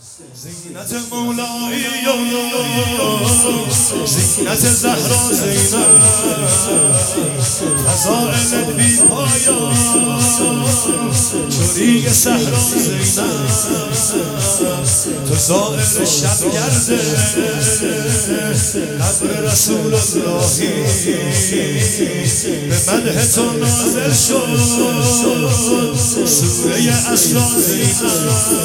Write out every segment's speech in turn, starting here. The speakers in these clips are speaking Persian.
زینت مولایی زینت زهرا زینب فضائلت بی پایان چوری صحرا زینب تو زائر شبگرده قبر رسول اللهی به مدح تو نازل شد سوره اسراء زینب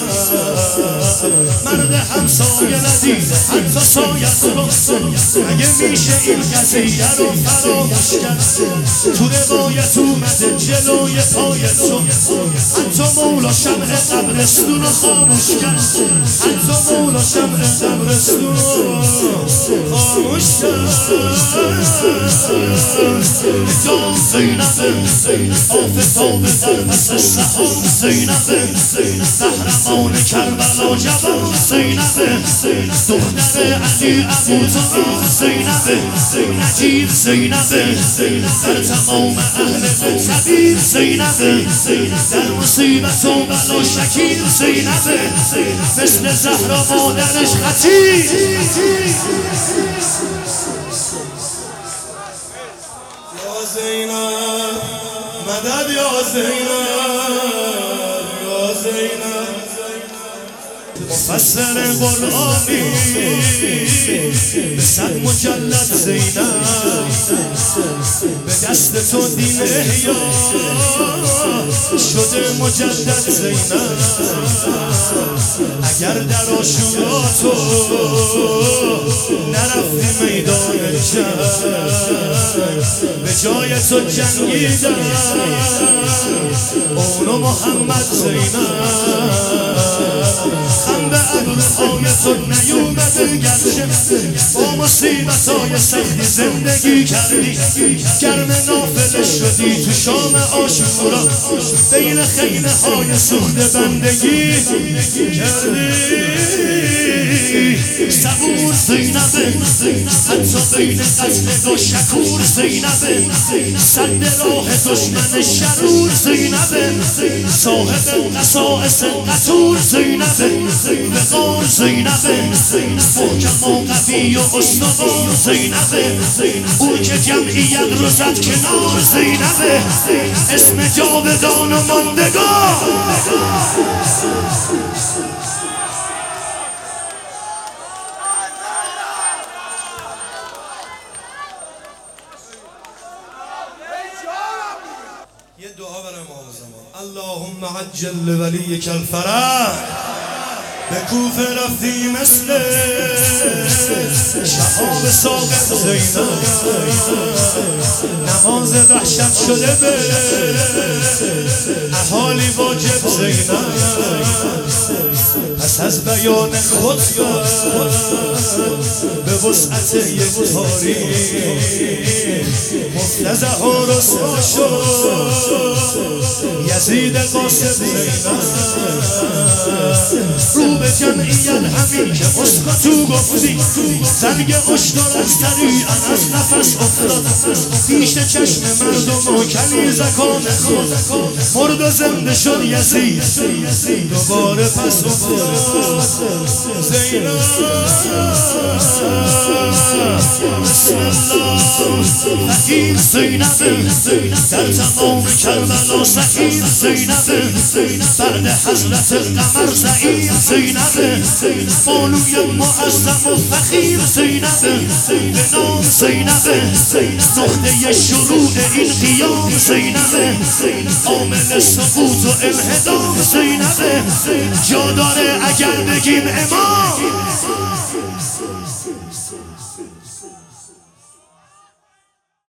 مرد همسایه ندید حتی سایت رو اگه میشه این قضیه رو فراموش کرد تو روایت اومده جلوی پایت رو حتی مولا شمع قبرستون رو خاموش کرد حتی مولا شمع قبرستون رو خاموش کرد جان زینب آفتاب در پس سحاب زینب قهرمان کربلا جوان زینب دختر علی ابوطالب زینب نجیب زینب در تمام اهل طبیب زینب در مصیبت و بلا شکیب زینب مثل زهرا مادرش خطیب یا زینب مدد یا زینب یا زینب مفسر قرآنی به صد مجلد زینب به دست تو دین احیا شده مجدد زینب اگر در آشورا تو نرفتی میدان جنگ به جای تو جنگیدن اونو محمد زینب خم به ابروهای تو نیومده گرچه با مصیبتهای سختی زندگی کردی گرم نافله شدی تو شام آشورا بین خیمه های سوخته بندگی کردی صبور زینب حتی بین قتل و شکور زینب سد راه دشمن شرور زینب صاحب قصائص قطور زینب وقار زینب محکم و قوی و استوار زینب او که جمعیت رو زد کنار زینب اسم جاودان و ماندگار یه دعا برای امام زمان اللهم عجل لولیک الفرج به کوفه رفتی مثل شهاب ساقط زینب نماز وحشت شده به اهالی واجب زینب پس از بیان خطبه به وسعت یک تاریخ مفتضح و رسوا شد یزید قاسم زینب رو به جمعیت همین که اسکتو گفتی زنگ اشترک سریعا از نفس افتاد پیش چشم مردم و کنیزکان خود مرد و زنده شد یزید دوباره پس افتاد زینب بسم الله حکیم زینب در تمام کربلا سکیم زینب فرد حضرت قمر زعیم زینب بانوی معظم و فخیم زینب به نام زینب نقطه شروع این قیام زینب عامل سقوط و انهدام زینب جا داره اگر بگیم امام